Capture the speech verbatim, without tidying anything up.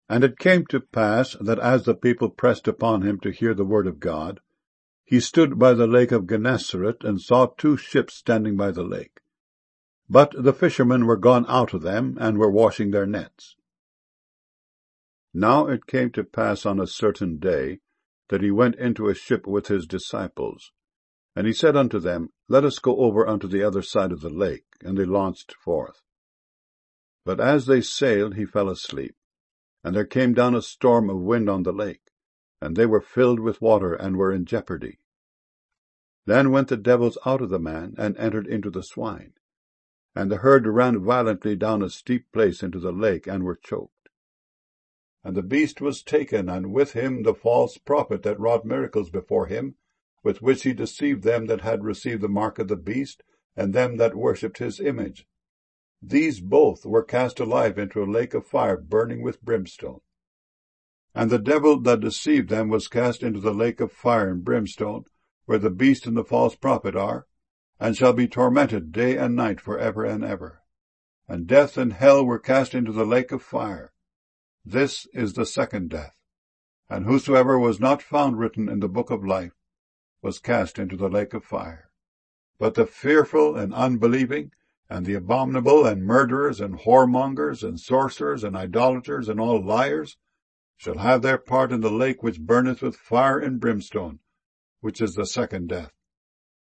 And it came to pass that as the people pressed upon him to hear the word of God, he stood by the lake of Gennesaret, and saw two ships standing by the lake. But the fishermen were gone out of them, and were washing their nets. Now it came to pass on a certain day, that he went into a ship with his disciples. And he said unto them, Let us go over unto the other side of the lake. And they launched forth. But as they sailed, he fell asleep. And there came down a storm of wind on the lake, and they were filled with water, and were in jeopardy. Then went the devils out of the man, and entered into the swine. And the herd ran violently down a steep place into the lake, and were choked. And the beast was taken, and with him the false prophet that wrought miracles before him, with which he deceived them that had received the mark of the beast, and them that worshipped his image. These both were cast alive into a lake of fire burning with brimstone. And the devil that deceived them was cast into the lake of fire and brimstone, where the beast and the false prophet are, and shall be tormented day and night for ever and ever. And death and hell were cast into the lake of fire. This is the second death. And whosoever was not found written in the book of life was cast into the lake of fire. But the fearful and unbelieving, and the abominable, and murderers, and whoremongers, and sorcerers, and idolaters, and all liars, shall have their part in the lake which burneth with fire and brimstone, which is the second death.